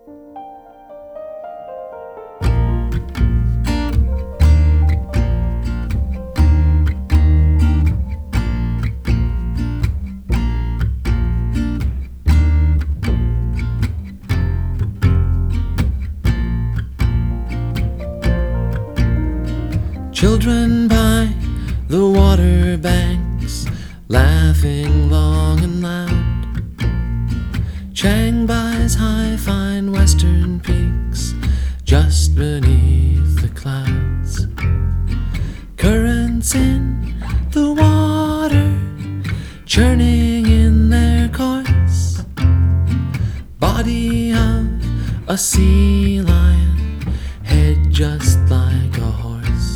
Children by the water banks, laughing long and loud. Chiang-Mai's high, fine western peaks, just beneath the clouds. Currents in the water, churning in their course. Body of a sea lion, head just like a horse.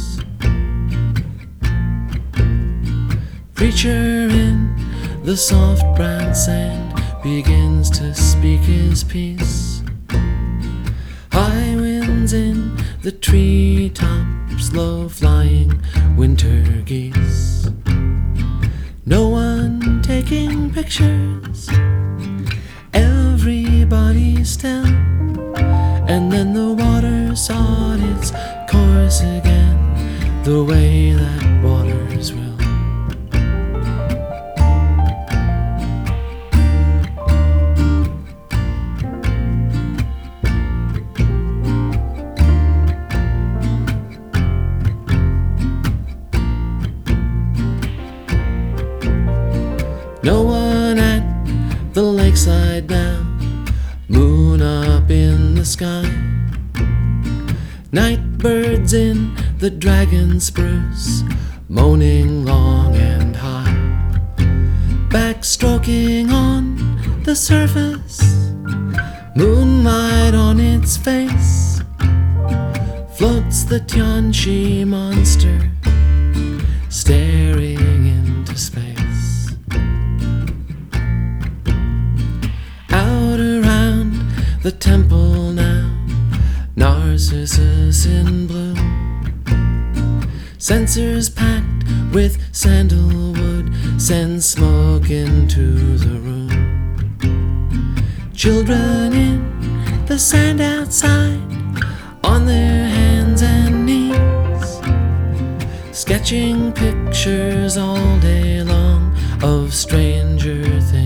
Preacher in the soft brown sand begins to speak his piece. High winds in the treetops, low flying winter geese. No one taking pictures, everybody still. And then the water sought its course again, the way that waters will. No one at the lakeside now, moon up in the sky. Night birds in the dragon spruce, moaning long and high. Backstroking on the surface, moonlight on its face. Floats the Tianchi monster, staring into space. The temple now, Narcissus in bloom. Censers packed with sandalwood send smoke into the room. Children in the sand outside, on their hands and knees, sketching pictures all day long of stranger things.